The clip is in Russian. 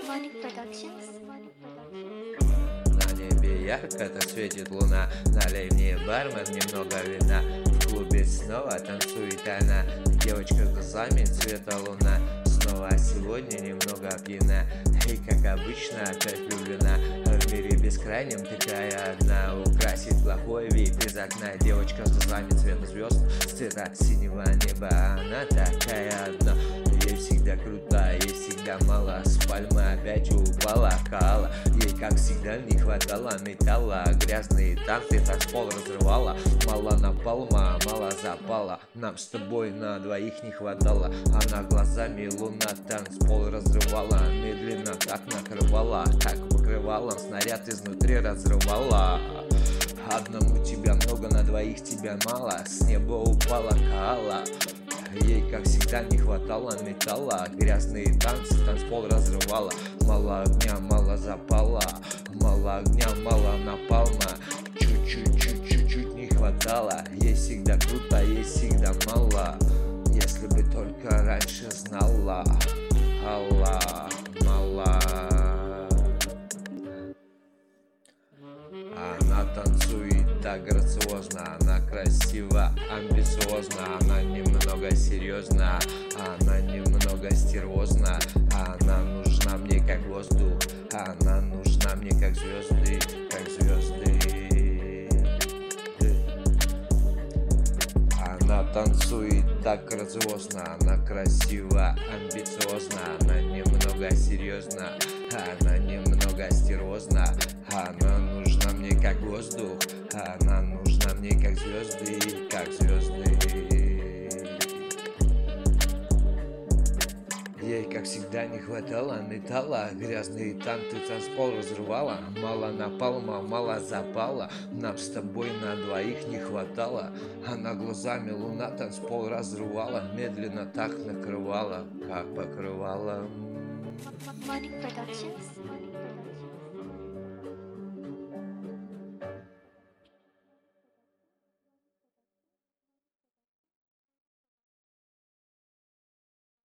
Money Productions. На небе ярко-то светит луна, налей мне, бармен, немного вина. В клубе снова танцует она, девочка с глазами цвета луна. Снова сегодня немного пьяна, и как обычно опять влюблена. В мире бескрайнем такая одна, украсит плохой вид из окна. Девочка с глазами цвета звезд, с цвета синего неба. Она такая одна, ей всегда круто, ей всегда мало. С пальмы опять упала кала, ей как всегда не хватало металла. Грязные танцы танцпол разрывала, мало напалма, мало запала. Нам с тобой на двоих не хватало. Она глазами луна танцпол разрывала, медленно так накрывала, как покрывалом снаряд изнутри разрывала. Одному тебя много, на двоих тебя мало. С неба упала кала, ей как всегда не хватало металла. Грязные танцы танцпол разрывала, мало огня, мало запала, мало огня, мало напалма. Чуть-чуть не хватало, ей всегда круто, ей всегда мало. Если бы только раньше знала, алла, мала. Она танцует так грациозно, она красива, амбициозна. Она немного серьезна, она немного стервозна. Она нужна мне как воздух, она нужна мне как звезды, как звезды. Она танцует так грациозно, она красива, амбициозна. Она немного серьезна, она немного стервозна. Она нужна мне как воздух, она нужна мне как звезды, как звезды. Ей, как всегда, не хватало металла. Грязные танцы танцпол разрывала, мало напалма, мало запала. Нам с тобой на двоих не хватало. Она глазами луна танцпол разрывала, медленно так накрывала, как покрывала. Money Productions.